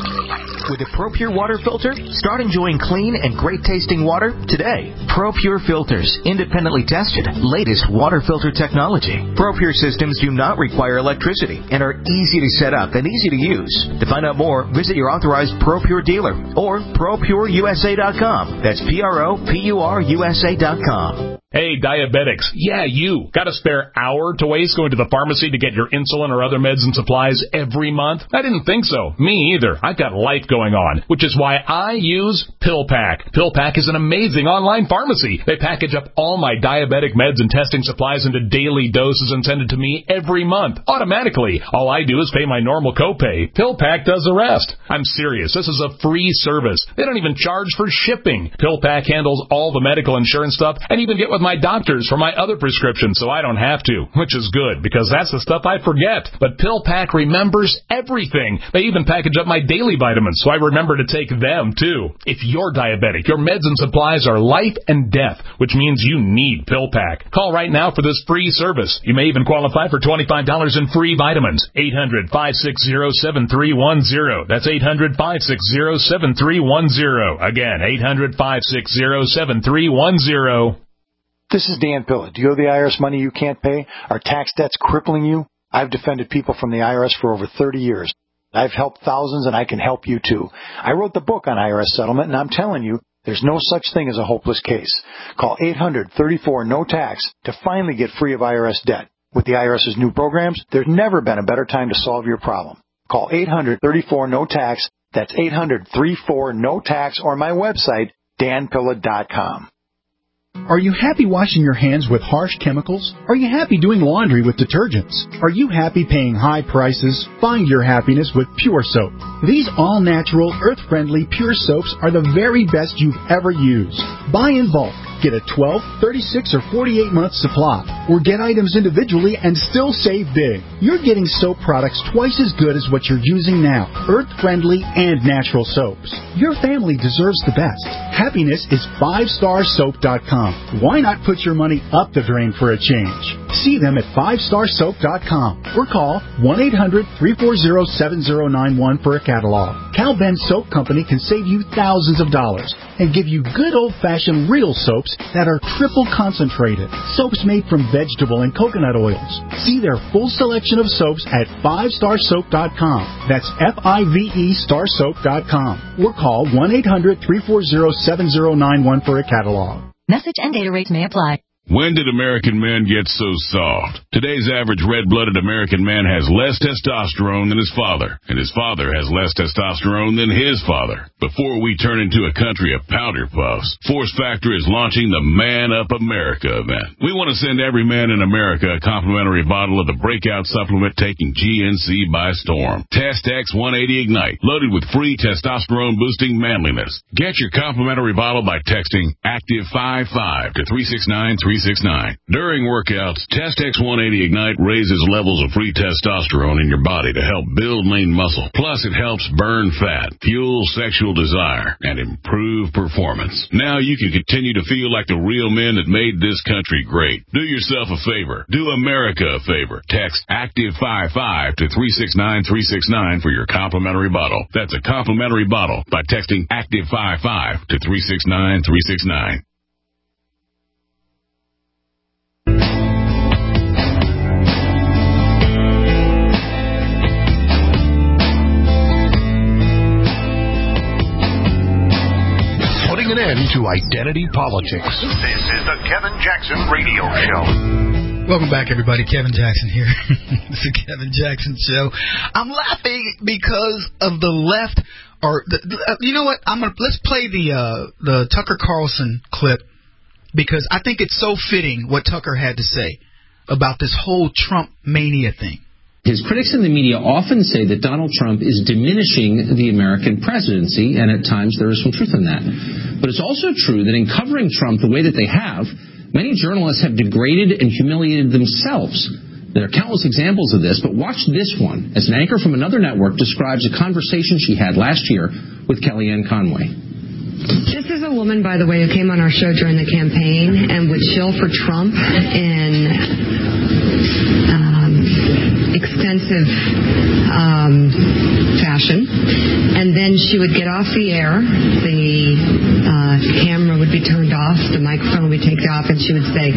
With a ProPure water filter, start enjoying clean and great-tasting water today. ProPure filters, independently tested, latest water filter technology. ProPure systems do not require electricity and are easy to set up and easy to use. To find out more, visit your authorized ProPure dealer or pro pure u s a dot com. That's P R O P U R U S A dot com. Hey, diabetics. Yeah, you. Got a spare hour to waste going to the pharmacy to get your insulin or other meds and supplies every month? I didn't think so. Me either. I've got life going on, which is why I use PillPack. PillPack is an amazing online pharmacy. They package up all my diabetic meds and testing supplies into daily doses and send it to me every month, automatically. All I do is pay my normal copay. PillPack does the rest. I'm serious. This is a free service. They don't even charge for shipping. PillPack handles all the medical insurance stuff and even get with my doctors for my other prescriptions, so I don't have to, which is good because that's the stuff I forget. But PillPack remembers everything. They even package up my daily vitamins, so I remember to take them too. If you're diabetic, your meds and supplies are life and death, which means you need PillPack. Call right now for this free service. You may even qualify for twenty-five dollars in free vitamins. eight hundred, five six zero, seven three one zero. That's eight hundred, five six zero, seven three one zero. Again, eight hundred, five six zero, seven three one zero. This is Dan Pilla. Do you owe the I R S money you can't pay? Are tax debts crippling you? I've defended people from the I R S for over thirty years. I've helped thousands, and I can help you, too. I wrote the book on I R S settlement, and I'm telling you, there's no such thing as a hopeless case. Call eight hundred, thirty-four, no tax to finally get free of I R S debt. With the IRS's new programs, there's never been a better time to solve your problem. Call eight hundred, thirty-four, no tax. That's eight hundred, thirty-four, no tax, or my website, dan pilla dot com. Are you happy washing your hands with harsh chemicals? Are you happy doing laundry with detergents? Are you happy paying high prices? Find your happiness with Pure Soap. These all-natural, earth-friendly Pure Soaps are the very best you've ever used. Buy in bulk. Get a twelve, thirty-six, or forty-eight month supply. Or get items individually and still save big. You're getting soap products twice as good as what you're using now. Earth-friendly and natural soaps. Your family deserves the best. Happiness is five star soap dot com. Why not put your money up the drain for a change? See them at five star soap dot com or call one eight hundred, three four zero, seven zero nine one for a catalog. Cal Ben Soap Company can save you thousands of dollars and give you good old-fashioned real soaps that are triple concentrated. Soaps made from vegetable and coconut oils. See their full selection of soaps at five star soap dot com. That's F I V E star soap dot com or call one eight hundred, three four zero, seven zero nine one for a catalog. Message and data rates may apply. When did American men get so soft? Today's average red-blooded American man has less testosterone than his father, and his father has less testosterone than his father. Before we turn into a country of powder puffs, Force Factor is launching the Man Up America event. We want to send every man in America a complimentary bottle of the breakout supplement taking G N C by storm. Test X one eighty Ignite, loaded with free testosterone-boosting manliness. Get your complimentary bottle by texting Active five five to three six nine three six nine. During workouts, Test X one eighty Ignite raises levels of free testosterone in your body to help build lean muscle. Plus, it helps burn fat, fuel sexual desire, and improve performance. Now you can continue to feel like the real men that made this country great. Do yourself a favor. Do America a favor. Text Active five five to three six nine three six nine for your complimentary bottle. That's a complimentary bottle by texting Active five five to three six nine three six nine. An end to identity politics. This is the Kevin Jackson Radio Show. Welcome back, everybody. Kevin Jackson here. It's the Kevin Jackson Show. I'm laughing because of the left, or the, uh, you know what? I'm gonna let's play the uh, the Tucker Carlson clip because I think it's so fitting what Tucker had to say about this whole Trump mania thing. His critics in the media often say that Donald Trump is diminishing the American presidency, and at times there is some truth in that. But it's also true that in covering Trump the way that they have, many journalists have degraded and humiliated themselves. There are countless examples of this, but watch this one as an anchor from another network describes a conversation she had last year with Kellyanne Conway. This is a woman, by the way, who came on our show during the campaign and would shill for Trump in um, extensive um, fashion. And then she would get off the air. The uh, camera would be turned off. The microphone would be taken off. And she would say,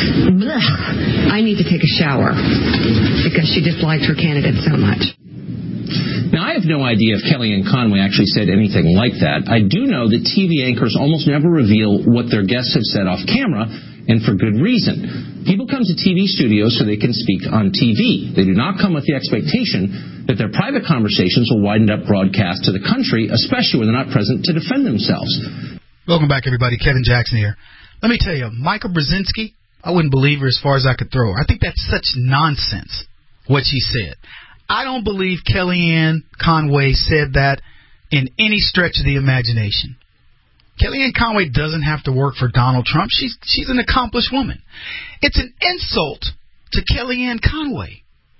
I need to take a shower, because she disliked her candidate so much. Now, I have no idea if Kellyanne Conway actually said anything like that. I do know that T V anchors almost never reveal what their guests have said off camera, and for good reason. People come to T V studios so they can speak on T V. They do not come with the expectation that their private conversations will wind up broadcast to the country, especially when they're not present to defend themselves. Welcome back, everybody. Kevin Jackson here. Let me tell you, Michael Brzezinski, I wouldn't believe her as far as I could throw her. I think that's such nonsense, what she said. I don't believe Kellyanne Conway said that in any stretch of the imagination. Kellyanne Conway doesn't have to work for Donald Trump. She's she's an accomplished woman. It's an insult to Kellyanne Conway.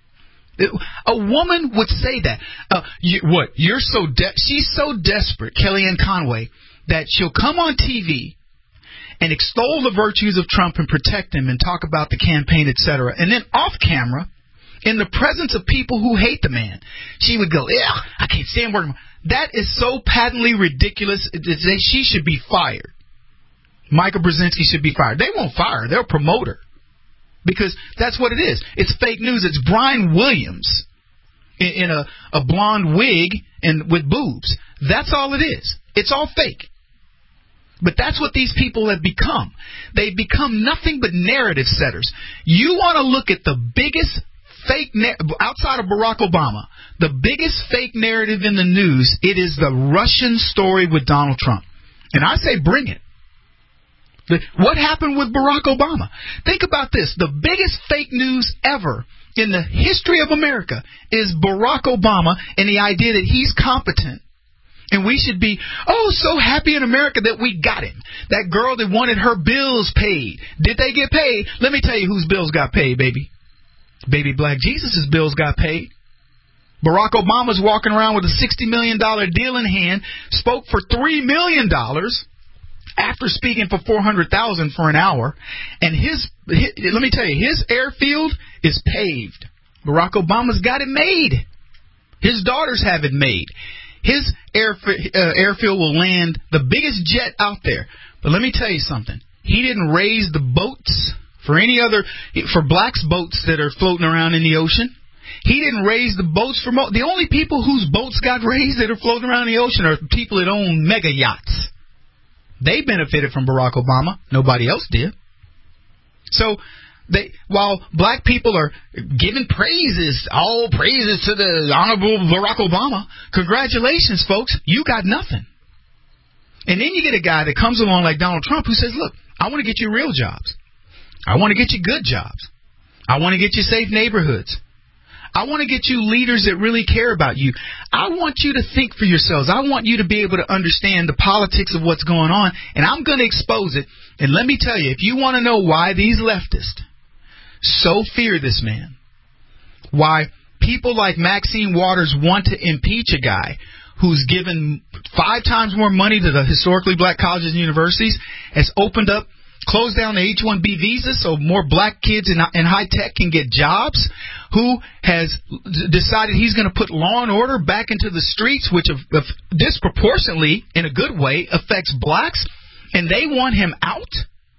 A woman would say that. Uh, you, what? You're so de- she's so desperate, Kellyanne Conway, that she'll come on T V and extol the virtues of Trump and protect him and talk about the campaign, et cetera. And then off camera, in the presence of people who hate the man, she would go, yeah, I can't stand working. That is so patently ridiculous that she should be fired. Michael Brzezinski should be fired. They won't fire her. They'll promote her. Because that's what it is. It's fake news. It's Brian Williams in, in a, a blonde wig and with boobs. That's all it is. It's all fake. But that's what these people have become. They've become nothing but narrative setters. You want to look at the biggest fake, outside of Barack Obama, the biggest fake narrative in the news, it is the Russian story with Donald Trump. And I say bring it. What happened with Barack Obama? Think about this. The biggest fake news ever in the history of America is Barack Obama and the idea that he's competent. And we should be, oh, so happy in America that we got him. That girl that wanted her bills paid. Did they get paid? Let me tell you whose bills got paid, baby. Baby Black Jesus' bills got paid. Barack Obama's walking around with a sixty million dollars deal in hand, spoke for three million dollars after speaking for four hundred thousand dollars for an hour. And his, his, let me tell you, his airfield is paved. Barack Obama's got it made. His daughters have it made. His air, uh, airfield will land the biggest jet out there. But let me tell you something. He didn't raise the boats for any other, for blacks' boats that are floating around in the ocean. He didn't raise the boats for, mo- the only people whose boats got raised that are floating around in the ocean are people that own mega yachts. They benefited from Barack Obama. Nobody else did. So, They, while black people are giving praises, all praises to the Honorable Barack Obama, congratulations, folks, you got nothing. And then you get a guy that comes along like Donald Trump who says, look, I want to get you real jobs. I want to get you good jobs. I want to get you safe neighborhoods. I want to get you leaders that really care about you. I want you to think for yourselves. I want you to be able to understand the politics of what's going on, and I'm going to expose it. And let me tell you, if you want to know why these leftists so fear this man, why people like Maxine Waters want to impeach a guy who's given five times more money to the historically black colleges and universities, has opened up, closed down the H one B visas so more black kids in, in high tech can get jobs, who has decided he's going to put law and order back into the streets, which of, of disproportionately, in a good way, affects blacks, and they want him out?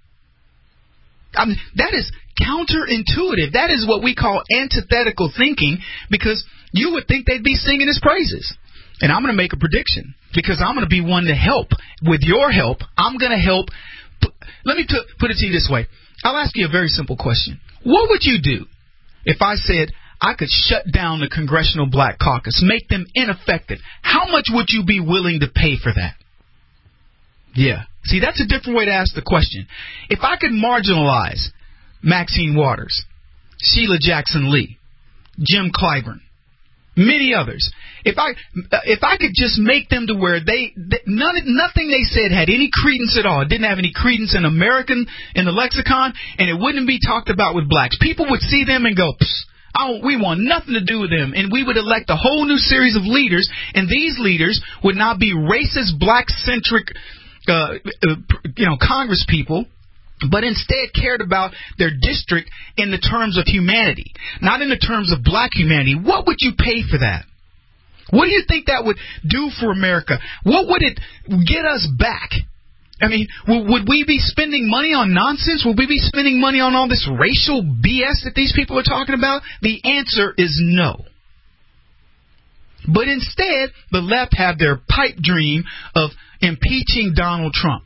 I mean, that is counterintuitive. That is what we call antithetical thinking, because you would think they'd be singing his praises. And I'm going to make a prediction, because I'm going to be one to help. With your help, I'm going to help. Let me t- put it to you this way. I'll ask you a very simple question. What would you do if I said I could shut down the Congressional Black Caucus, make them ineffective? How much would you be willing to pay for that? Yeah. See, that's a different way to ask the question. If I could marginalize Maxine Waters, Sheila Jackson Lee, Jim Clyburn, many others, if I if I could just make them to where they, they none nothing they said had any credence at all. It didn't have any credence in American in the lexicon, and it wouldn't be talked about with blacks. People would see them and go, Psst, I don't, we want nothing to do with them, and we would elect a whole new series of leaders, and these leaders would not be racist, black-centric uh, you know, Congress people, but instead cared about their district in the terms of humanity, not in the terms of black humanity, what would you pay for that? What do you think that would do for America? What would it get us back? I mean, would we be spending money on nonsense? Would we be spending money on all this racial B S that these people are talking about? The answer is no. But instead, the left have their pipe dream of impeaching Donald Trump.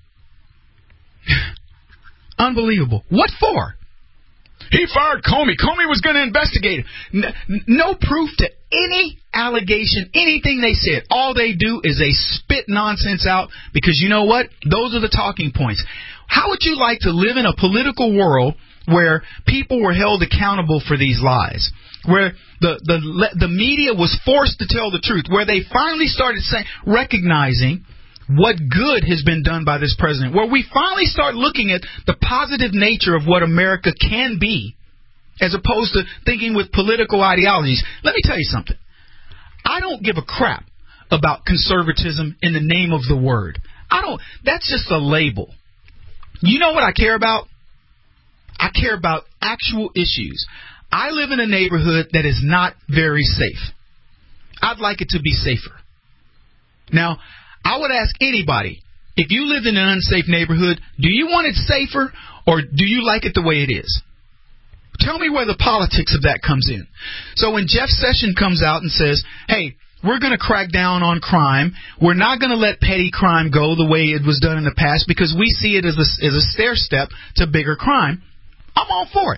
Unbelievable. What for? He fired Comey. Comey was going to investigate it. N- no proof to any allegation, anything they said. All they do is they spit nonsense out because you know what? Those are the talking points. How would you like to live in a political world where people were held accountable for these lies? Where the, the, the media was forced to tell the truth? Where they finally started saying, recognizing what good has been done by this president, where we finally start looking at the positive nature of what America can be, as opposed to thinking with political ideologies. Let me tell you something. I don't give a crap about conservatism in the name of the word. I don't. That's just a label. You know what I care about? I care about actual issues. I live in a neighborhood that is not very safe. I'd like it to be safer. Now, I would ask anybody, if you lived in an unsafe neighborhood, do you want it safer or do you like it the way it is? Tell me where the politics of that comes in. So when Jeff Sessions comes out and says, hey, we're going to crack down on crime, we're not going to let petty crime go the way it was done in the past because we see it as a, as a stair step to bigger crime, I'm all for it.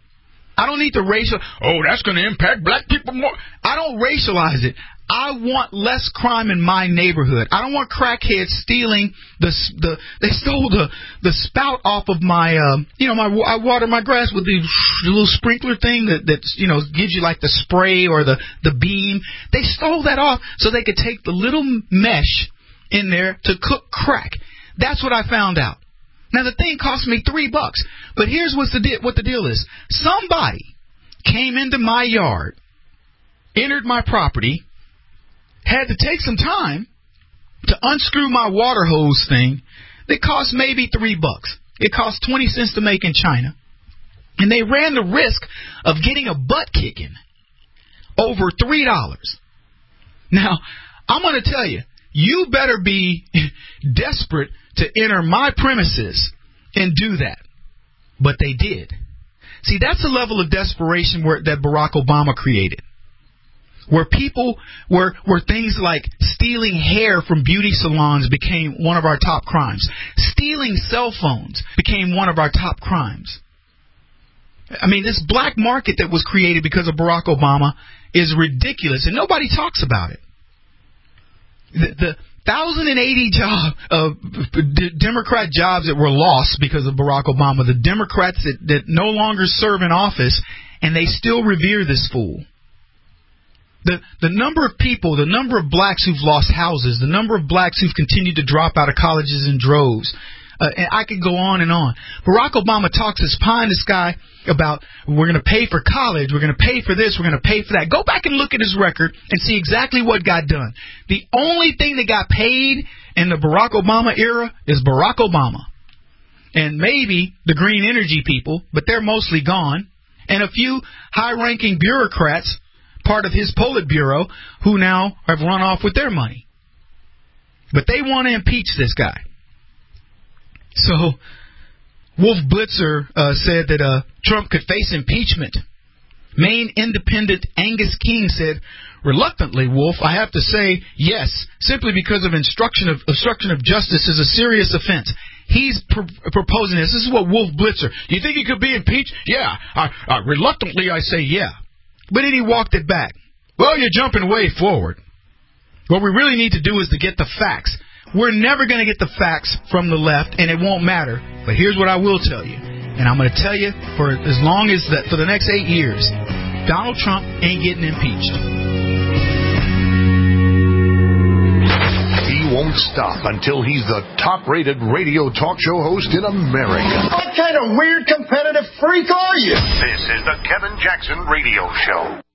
I don't need to racial. Oh, that's going to impact black people more. I don't racialize it. I want less crime in my neighborhood. I don't want crackheads stealing the the. They stole the the spout off of my uh, you know my I water my grass with the, the little sprinkler thing that that you know gives you like the spray or the the beam. They stole that off so they could take the little mesh in there to cook crack. That's what I found out. Now the thing cost me three bucks. But here's what's the di- what the deal is. Somebody came into my yard, entered my property, had to take some time to unscrew my water hose thing that cost maybe three bucks. It cost twenty cents to make in China. And they ran the risk of getting a butt kicking over three dollars. Now, I'm going to tell you, you better be desperate to enter my premises and do that. But they did. See, that's a level of desperation where, that Barack Obama created. Where people, where, where things like stealing hair from beauty salons became one of our top crimes. Stealing cell phones became one of our top crimes. I mean, this black market that was created because of Barack Obama is ridiculous, and nobody talks about it. The, the one thousand eighty job, uh, d- Democrat jobs that were lost because of Barack Obama, the Democrats that, that no longer serve in office, and they still revere this fool. The the number of people, the number of blacks who've lost houses, the number of blacks who've continued to drop out of colleges in droves, uh, and I could go on and on. Barack Obama talks this pie in the sky about we're going to pay for college, we're going to pay for this, we're going to pay for that. Go back and look at his record and see exactly what got done. The only thing that got paid in the Barack Obama era is Barack Obama. And maybe the green energy people, but they're mostly gone, and a few high-ranking bureaucrats, part of his Politburo, who now have run off with their money. But they want to impeach this guy. So, Wolf Blitzer uh, said that uh, Trump could face impeachment. Maine Independent Angus King said, reluctantly, Wolf, I have to say yes, simply because of obstruction of, obstruction of justice is a serious offense. He's pr- proposing this. This is what Wolf Blitzer. Do you think he could be impeached? Yeah. I, I, reluctantly, I say yeah. But then he walked it back. Well, you're jumping way forward. What we really need to do is to get the facts. We're never going to get the facts from the left, and it won't matter. But here's what I will tell you, and I'm going to tell you for as long as that, for the next eight years, Donald Trump ain't getting impeached. He won't stop until he's the top-rated radio talk show host in America. What kind of weird competitive freak are you? This is the Kevin Jackson Radio Show.